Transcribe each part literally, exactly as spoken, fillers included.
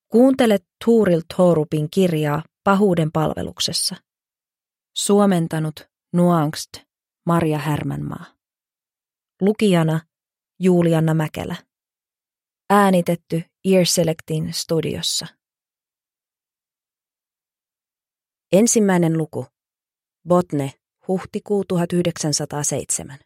Kuuntele Tuuril Thorupin kirjaa Pahuuden palveluksessa. Suomentanut Nuangst Marja Härmänmaa. Lukijana Julianna Mäkelä. Äänitetty Earselectin studiossa. Ensimmäinen luku. Botne, huhtikuu tuhatyhdeksänsataaseitsemän.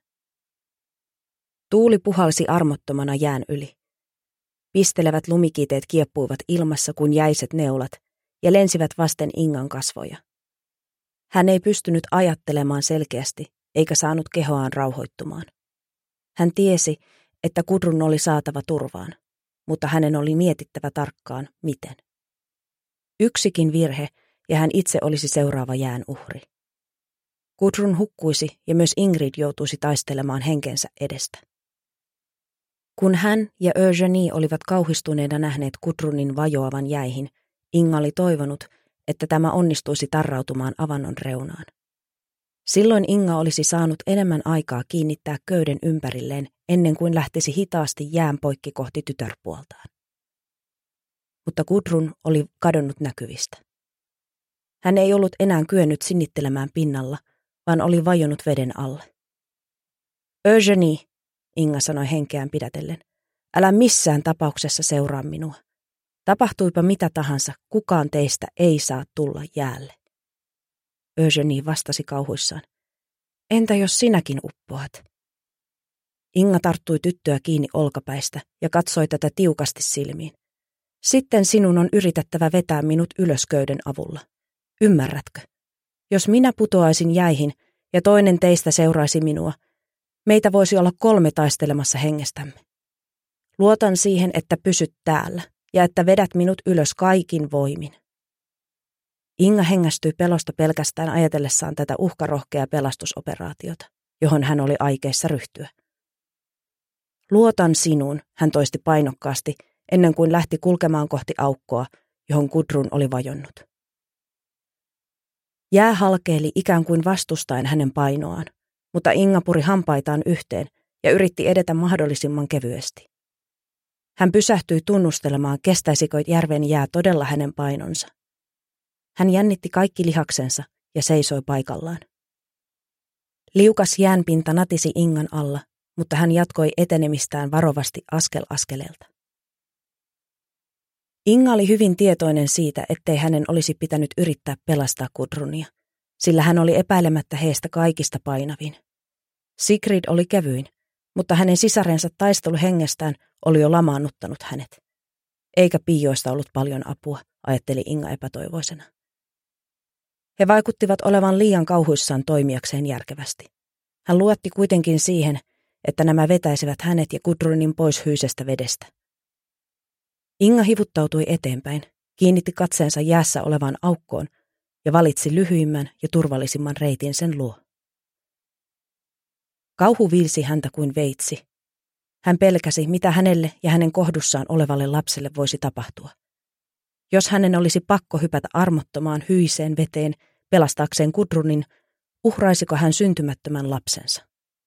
Tuuli puhalsi armottomana jään yli. Pistelevät lumikiteet kieppuivat ilmassa kuin jäiset neulat ja lensivät vasten Ingan kasvoja. Hän ei pystynyt ajattelemaan selkeästi eikä saanut kehoaan rauhoittumaan. Hän tiesi, että Gudrun oli saatava turvaan, mutta hänen oli mietittävä tarkkaan, miten. Yksikin virhe ja hän itse olisi seuraava jään uhri. Gudrun hukkuisi ja myös Ingrid joutuisi taistelemaan henkensä edestä. Kun hän ja Eugenie olivat kauhistuneena nähneet Gudrunin vajoavan jäihin, Inga oli toivonut, että tämä onnistuisi tarrautumaan avannon reunaan. Silloin Inga olisi saanut enemmän aikaa kiinnittää köyden ympärilleen ennen kuin lähtisi hitaasti jään poikki kohti tytärpuoltaan. Mutta Gudrun oli kadonnut näkyvistä. Hän ei ollut enää kyennyt sinnittelemään pinnalla, vaan oli vajonnut veden alle. Eugenie, Inga sanoi henkeään pidätellen, älä missään tapauksessa seuraa minua. Tapahtuipa mitä tahansa, kukaan teistä ei saa tulla jäälle. Eugenie vastasi kauhuissaan. Entä jos sinäkin uppoat? Inga tarttui tyttöä kiinni olkapäistä ja katsoi tätä tiukasti silmiin. Sitten sinun on yritettävä vetää minut ylös köyden avulla. Ymmärrätkö? Jos minä putoaisin jäihin ja toinen teistä seuraisi minua, meitä voisi olla kolme taistelemassa hengestämme. Luotan siihen, että pysyt täällä ja että vedät minut ylös kaikin voimin. Inga hengästyi pelosta pelkästään ajatellessaan tätä uhkarohkeaa pelastusoperaatiota, johon hän oli aikeissa ryhtyä. Luotan sinuun, hän toisti painokkaasti, ennen kuin lähti kulkemaan kohti aukkoa, johon Gudrun oli vajonnut. Jää halkeili ikään kuin vastustaen hänen painoaan, mutta Inga puri hampaitaan yhteen ja yritti edetä mahdollisimman kevyesti. Hän pysähtyi tunnustelemaan, kestäisikö järven jää todella hänen painonsa. Hän jännitti kaikki lihaksensa ja seisoi paikallaan. Liukas jäänpinta natisi Ingan alla, mutta hän jatkoi etenemistään varovasti askel askeleelta. Inga oli hyvin tietoinen siitä, ettei hänen olisi pitänyt yrittää pelastaa Gudrunia, sillä hän oli epäilemättä heistä kaikista painavin. Sigrid oli kevyin, mutta hänen sisarensa taistelu hengestään oli jo lamaannuttanut hänet. Eikä piioista ollut paljon apua, ajatteli Inga epätoivoisena. He vaikuttivat olevan liian kauhuissaan toimijakseen järkevästi. Hän luotti kuitenkin siihen, että nämä vetäisivät hänet ja Gudrunin pois hyysestä vedestä. Inga hivuttautui eteenpäin, kiinnitti katseensa jäässä olevaan aukkoon ja valitsi lyhyimmän ja turvallisimman reitin sen luo. Kauhu viilsi häntä kuin veitsi. Hän pelkäsi, mitä hänelle ja hänen kohdussaan olevalle lapselle voisi tapahtua. Jos hänen olisi pakko hypätä armottomaan hyiseen veteen pelastaakseen Gudrunin, uhraisiko hän syntymättömän lapsensa?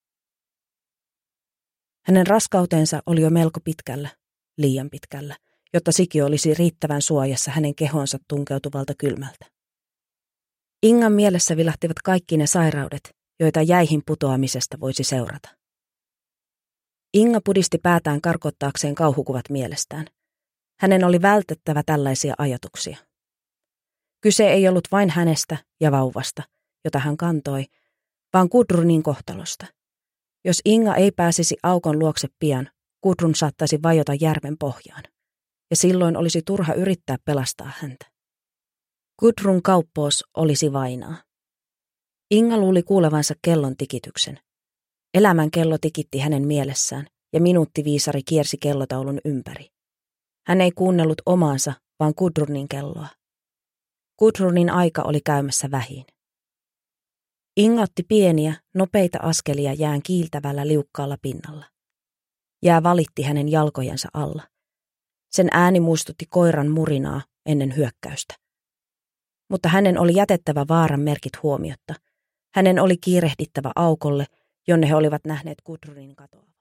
Hänen raskautensa oli jo melko pitkällä, liian pitkällä, jotta sikiö olisi riittävän suojassa hänen kehonsa tunkeutuvalta kylmältä. Ingan mielessä vilahtivat kaikki ne sairaudet, joita jäihin putoamisesta voisi seurata. Inga pudisti päätään karkottaakseen kauhukuvat mielestään. Hänen oli vältettävä tällaisia ajatuksia. Kyse ei ollut vain hänestä ja vauvasta, jota hän kantoi, vaan Gudrunin kohtalosta. Jos Inga ei pääsisi aukon luokse pian, Gudrun saattaisi vajota järven pohjaan, ja silloin olisi turha yrittää pelastaa häntä. Gudrun kauppous olisi vainaa. Inga luuli kuulevansa kellon tikityksen. Elämän kello tikitti hänen mielessään, ja minuuttiviisari kiersi kellotaulun ympäri. Hän ei kuunnellut omaansa, vaan Gudrunin kelloa. Gudrunin aika oli käymässä vähiin. Inga otti pieniä, nopeita askelia jään kiiltävällä liukkaalla pinnalla. Jää valitti hänen jalkojensa alla. Sen ääni muistutti koiran murinaa ennen hyökkäystä. Mutta hänen oli jätettävä vaaran merkit huomiotta. Hänen oli kiirehdittävä aukolle, jonne he olivat nähneet Gudrunin katoa.